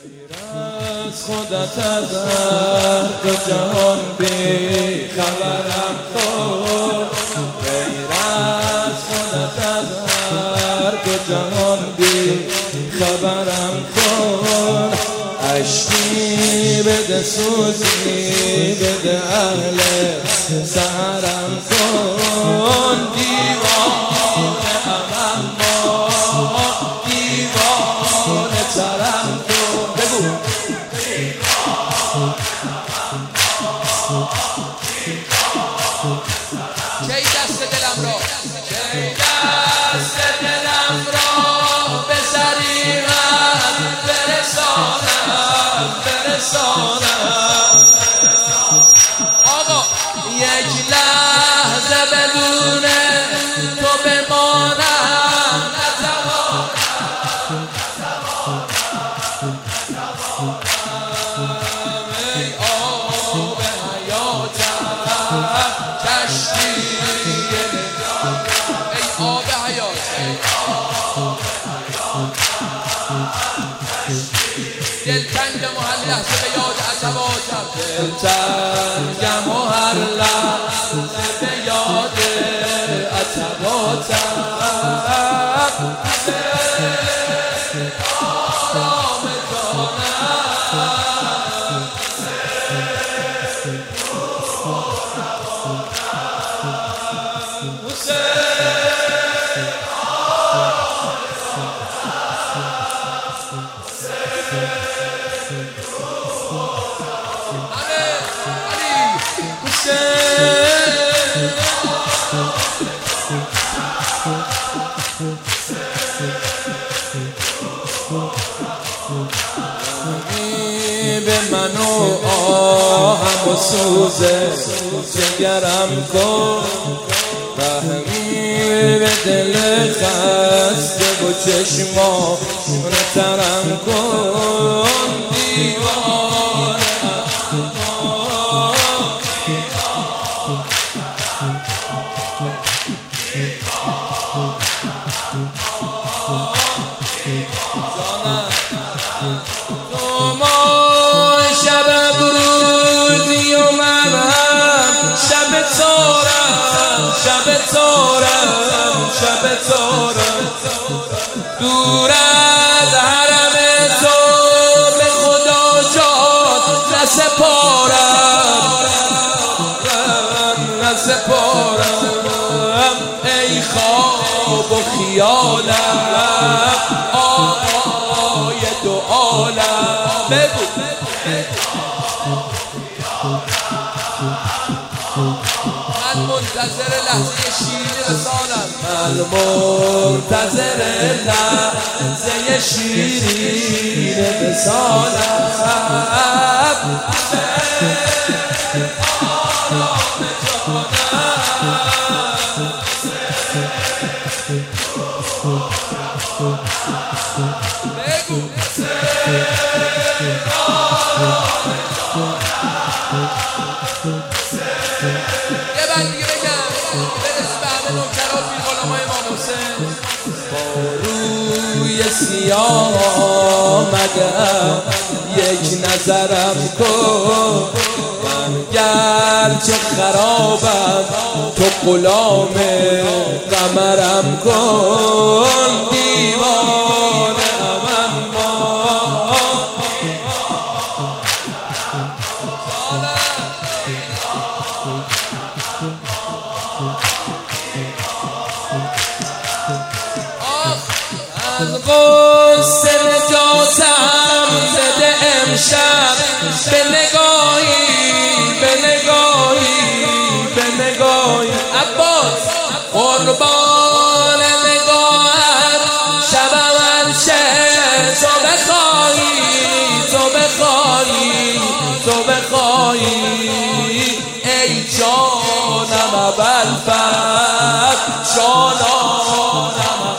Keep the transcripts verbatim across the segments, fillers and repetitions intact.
از خودت از دو جهان بی خبرم کن، غیر از خودت از دو جهان بی خبرم کن. عشقی بده سوزی بده اهل سهرم کن. دیوانه ام اما دیوانه ترم کن. بگو کی دست دلم را کی دست دلم را به سریعت برسانم برسانم. آقا یک لحظه بدون تو بمانم نتوانم. ای آب حیاتم کشتی نگاه، ای آب حیات دلتنگم و هر لحظه به یاد عذاباتم، دلتنگم و هر لحظه به یاد عذاباتم. آرام به من و آهم و سوز جگرم کن. رحمی به دل خسته و چشما ترم کن. دیوانه تو ما شب برودی و من هم شب تارم شب تارم شب تارم. دور از حرم تو به خدا جان نسپارم نسپارم. ای خواب و خیالم آقای دو عالم. بگو من منتظر لحظه شیرین رسالم، من منتظر لحظه شیرین رسالم. یه بند دیگه بگم برسیم به همه نوکرات بی غلامای امام حسین. با روی سیاه آمدم یک نظرم کن. من گرچه خرابم تو غلام قمرم کن. دیوانه ام اما از غصه نجاتم بده امشب به نگاهی به نگاهی به نگاهی. عباس قربان نگاهت شبم هرچه تو بخواهی تو بخواهی تو بخواهی. ای جانم ابوالفضل جانانم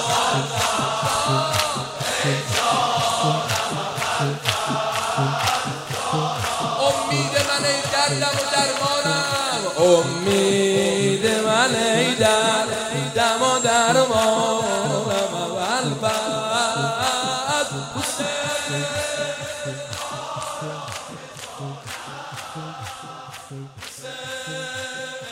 امید من ای دردم و درمانم. امید من ای دردم و درمانم. ابوالفضل حسین حسین